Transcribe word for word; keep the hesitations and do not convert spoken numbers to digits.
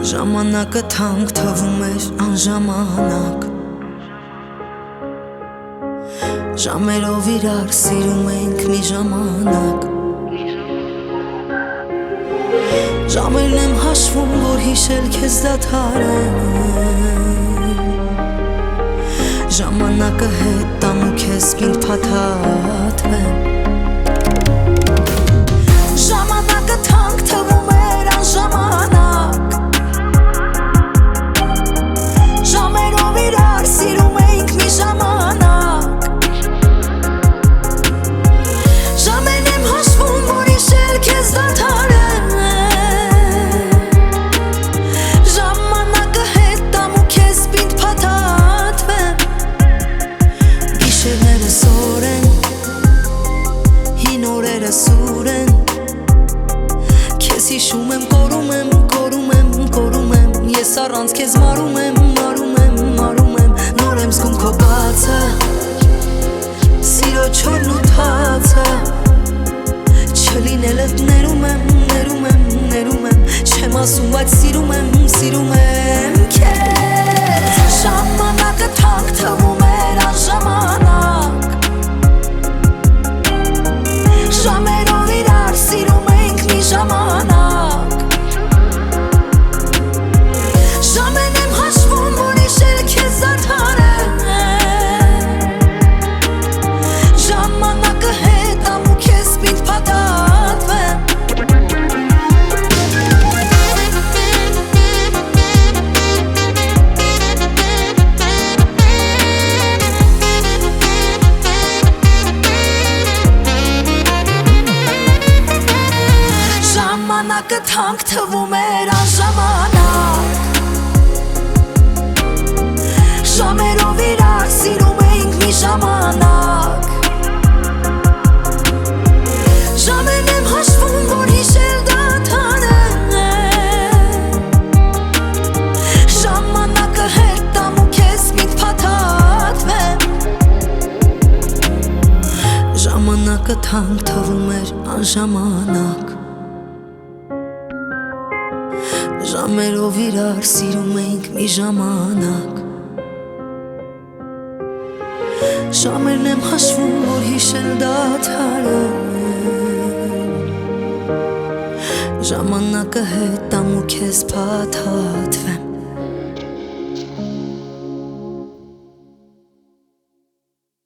Ժամանակը թանկ թվում էր անժամանակ, ժամերով իրար սիրում ենք մի ժամանակ, ժամերն եմ հաշվում, որ հիշել քեզ դադարեմ, ժամանակը հետ տամ ու քեզ պինդ փաթաթվեմ, ժամանակը թանկ թվում էր անժամանակ, ժամերով իրար սիրում ենք մի ժամանակ, ժամերն եմ հաշվում, որ հիշել քեզ դադարեմ, ժամանակը հետ տամ ու քեզ պինդ փաթաթվեմ, գիշերները զոր են, հին օրերը սուր են, քեզ հիշում եմ, կորում եմ, կորում եմ, կորում եմ, ես առանց քեզ մարում եմ, մարում եմ, մարում եմ, նոր եմ զգում քո բացը, սիրո չորն ու թացը, չլինելդ ներում եմ, ներում եմ, ներում եմ, չեմ ասում, բայց սիրում եմ, սիրում եմ քեզ, ժամանակը թանկ թվում էր անժամանակ, ժամերով իրար սիրում ենք մի ժամանակ, ժամերն եմ հաշվում, որ հիշել քեզ դադարեմ, ժամանակը հետ տամ ու քեզ պինդ փաթաթվեմ, ժամանակը թանկ թվում էր անժամանակ, ժամերով իրար սիրում ենք մի ժամանակ, ժամերն եմ հաշվում, որ հիշել դադարեմ, ժամանակը հետ տամ ու քեզ պինդ փաթաթվեմ, ժամանակը թանկ թվում էր անժամանակ, ժամերով իրար սիրում ենք մի ժամանակ, ժամերն եմ հաշվում, որ հիշել դադարեմ, ժամանակը հետ տամ ու քեզ փաթաթվեմ,